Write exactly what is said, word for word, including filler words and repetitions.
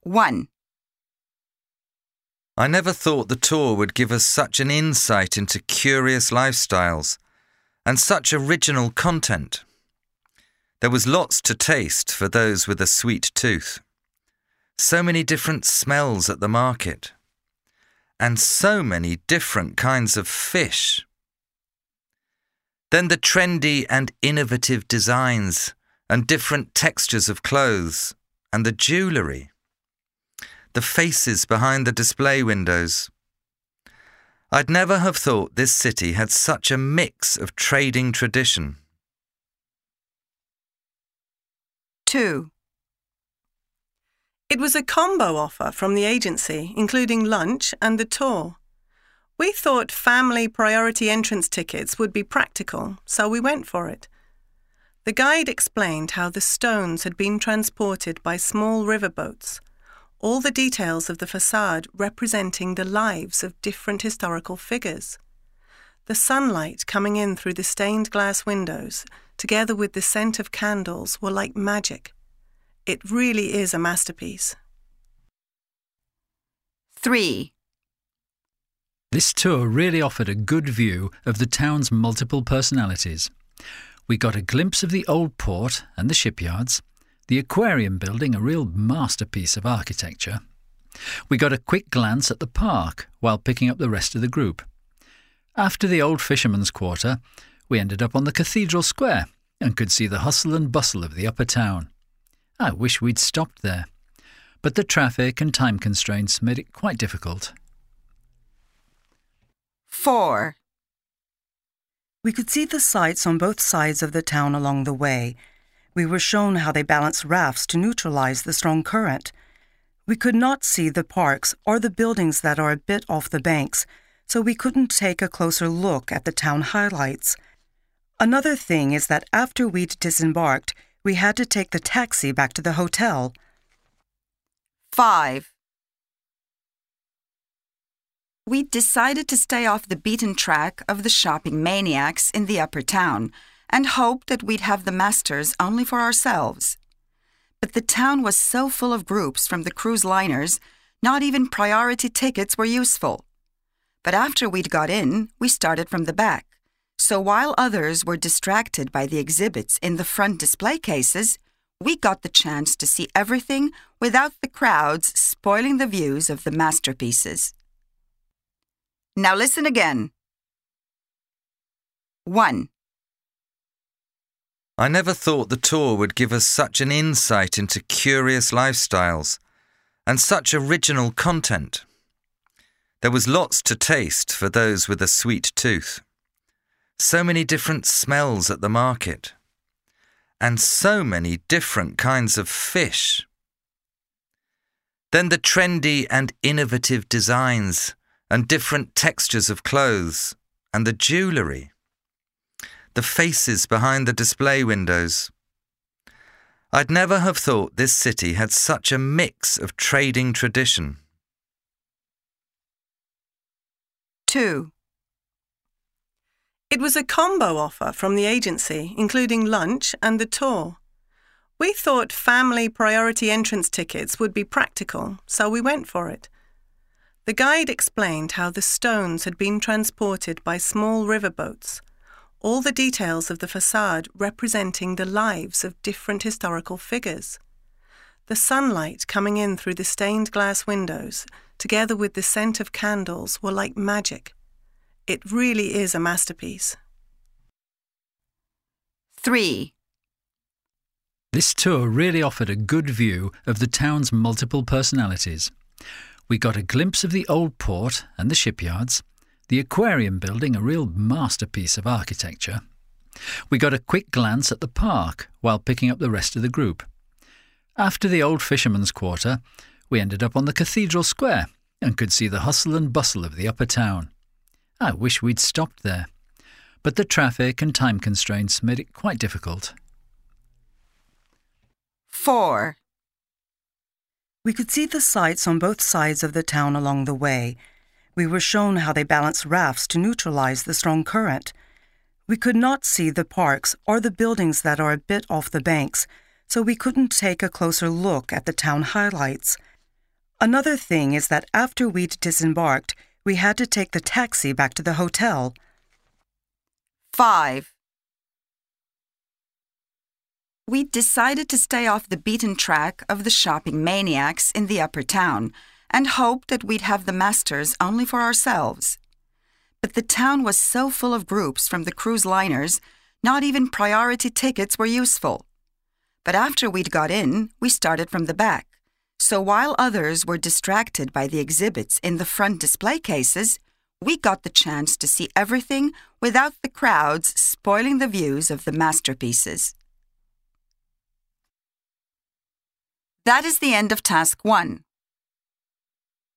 one. I never thought the tour would give us such an insight into curious lifestyles and such original content. There was lots to taste for those with a sweet tooth. So many different smells at the market. And so many different kinds of fish. Then the trendy and innovative designs and different textures of clothes and the jewellery. The faces behind the display windows. I'd never have thought this city had such a mix of trading tradition. two. It was a combo offer from the agency, including lunch and the tour. We thought family priority entrance tickets would be practical, so we went for it. The guide explained how the stones had been transported by small riverboats, all the details of the facade representing the lives of different historical figures. The sunlight coming in through the stained glass windows, together with the scent of candles, were like magic. It really is a masterpiece. three. This tour really offered a good view of the town's multiple personalities. We got a glimpse of the old port and the shipyards, the aquarium building, a real masterpiece of architecture. We got a quick glance at the park while picking up the rest of the group. After the old fisherman's quarter, we ended up on the Cathedral Square and could see the hustle and bustle of the upper town. I wish we'd stopped there, but the traffic and time constraints made it quite difficult. four. We could see the sights on both sides of the town along the way. We were shown how they balance rafts to neutralize the strong current. We could not see the parks or the buildings that are a bit off the banks, so we couldn't take a closer look at the town highlights. Another thing is that after we'd disembarked, we had to take the taxi back to the hotel. five. We decided to stay off the beaten track of the shopping maniacs in the upper town and hoped that we'd have the masters only for ourselves. But the town was so full of groups from the cruise liners, not even priority tickets were useful. But after we'd got in, we started from the back. So while others were distracted by the exhibits in the front display cases, we got the chance to see everything without the crowds spoiling the views of the masterpieces. Now listen again. one. I never thought the tour would give us such an insight into curious lifestyles and such original content. There was lots to taste for those with a sweet tooth. So many different smells at the market. And so many different kinds of fish. Then the trendy and innovative designs and different textures of clothes and the jewellery. The faces behind the display windows. I'd never have thought this city had such a mix of trading tradition. two. It was a combo offer from the agency, including lunch and the tour. We thought family priority entrance tickets would be practical, so we went for it. The guide explained how the stones had been transported by small riverboats, all the details of the facade representing the lives of different historical figures. The sunlight coming in through the stained glass windows, together with the scent of candles, were like magic. It really is a masterpiece. three. This tour really offered a good view of the town's multiple personalities. We got a glimpse of the old port and the shipyards, the aquarium building, a real masterpiece of architecture. We got a quick glance at the park while picking up the rest of the group. After the old fisherman's quarter, we ended up on the Cathedral Square and could see the hustle and bustle of the upper town. I wish we'd stopped there, but the traffic and time constraints made it quite difficult. four. We could see the sights on both sides of the town along the way. We were shown how they balance rafts to neutralize the strong current. We could not see the parks or the buildings that are a bit off the banks, so we couldn't take a closer look at the town highlights. Another thing is that after we'd disembarked, we had to take the taxi back to the hotel. five. We decided to stay off the beaten track of the shopping maniacs in the upper town and hoped that we'd have the masters only for ourselves. But the town was so full of groups from the cruise liners, not even priority tickets were useful. But after we'd got in, we started from the back. So while others were distracted by the exhibits in the front display cases, we got the chance to see everything without the crowds spoiling the views of the masterpieces. That is the end of task one.